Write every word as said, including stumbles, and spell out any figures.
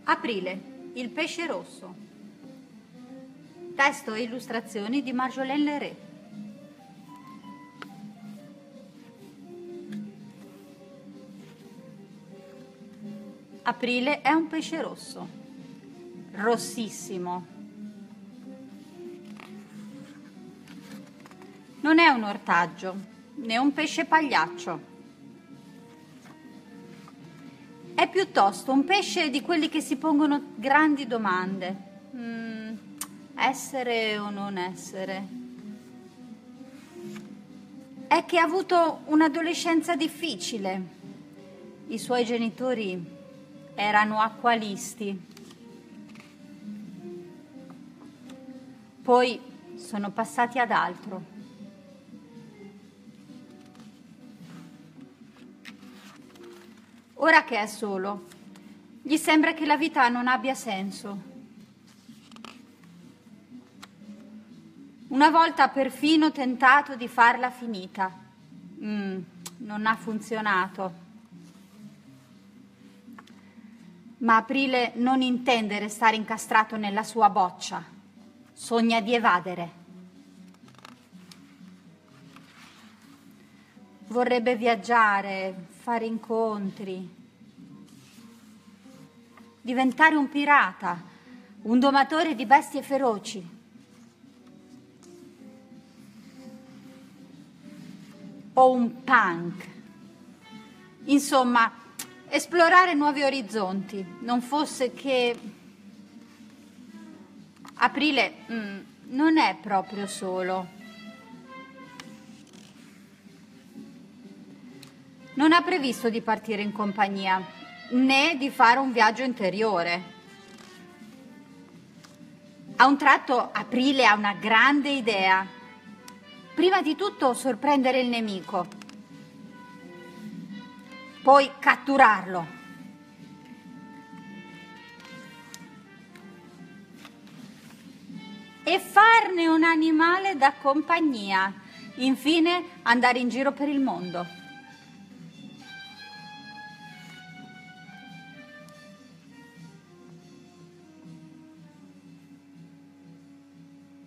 Aprile, il pesce rosso. Testo e illustrazioni di Marjolaine Lerret. Aprile è un pesce rosso, rossissimo. Non è un ortaggio, né un pesce pagliaccio. È piuttosto un pesce di quelli che si pongono grandi domande. Mm, essere o non essere? È che ha avuto un'adolescenza difficile. I suoi genitori erano acqualisti. Poi sono passati ad altro. Ora che è solo, gli sembra che la vita non abbia senso. Una volta ha perfino tentato di farla finita. Mm, non ha funzionato. Ma Aprile non intende restare incastrato nella sua boccia. Sogna di evadere. Vorrebbe viaggiare, fare incontri, diventare un pirata, un domatore di bestie feroci. O un punk. Insomma, esplorare nuovi orizzonti. Non fosse che Aprile mm, non è proprio solo. Non ha previsto di partire in compagnia, né di fare un viaggio interiore. A un tratto Aprile ha una grande idea. Prima di tutto sorprendere il nemico, poi catturarlo. E farne un animale da compagnia. Infine andare in giro per il mondo.